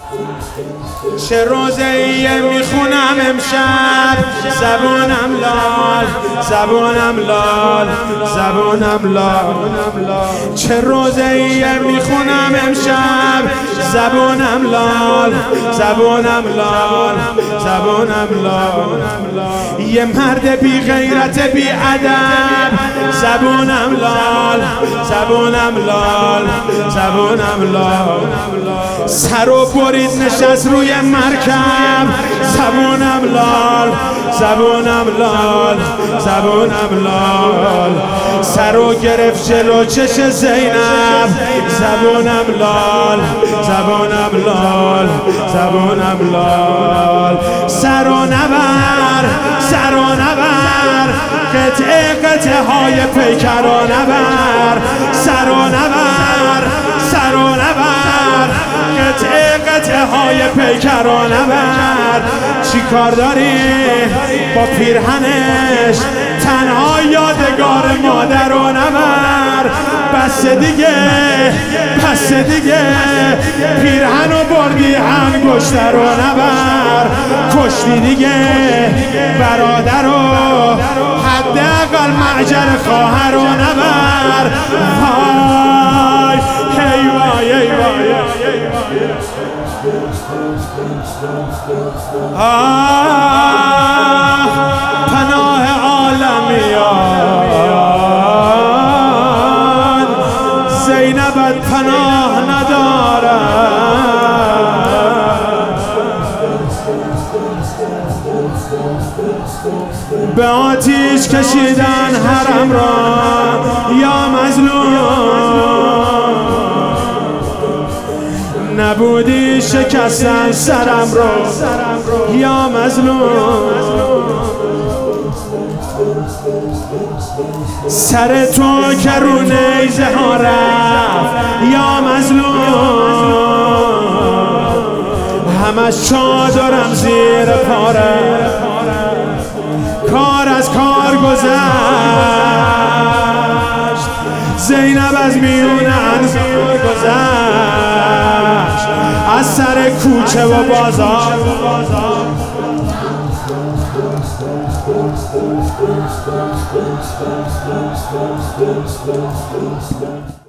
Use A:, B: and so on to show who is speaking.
A: چه روزه‌ای میخونم امشب، زبونم لال، زبونم لال، زبونم لال. چه روزه‌ای میخونم امشب، زبونم لال، زبونم لال، زبونم لال. یه مرد بی غیرت بی ادب، زبونم لال، زبونم لال، زبونم لال. سر و برید نشست روی مرکب، زبونم لال، زبونم لال، زبونم لال. سر و گرفت جلو چش زینب، زبونم لال، زبونم لال، زبونم لال. سر و نبر، سر و نبر، قطعه قطعه های پیکر و نبر، سر و نبر، سر و نبر، قطعه قطعه های پیکر و نبر. چی کار داری با پیرهنش، تنها یادگار مادر و نبر. بس دیگه، بس دیگه، پیرهن و بردی انگشتر و نبر. کشتی دیگه برادر و حداقل معجر خواهر و نبر. وای هی وای هی وای، پناه عالمیان، زینبت پناه ندارد. به آتیش کشیدن حرم را یا مظلوم، نبودی شکستن سرم رو یا مظلوم. سر تو که رو نیزه ها رفت یا مظلوم، همش چادرم زیر پاره، کار از کار گذشت. زینب از میون انصار گذشت، از سر کوچه و بازار.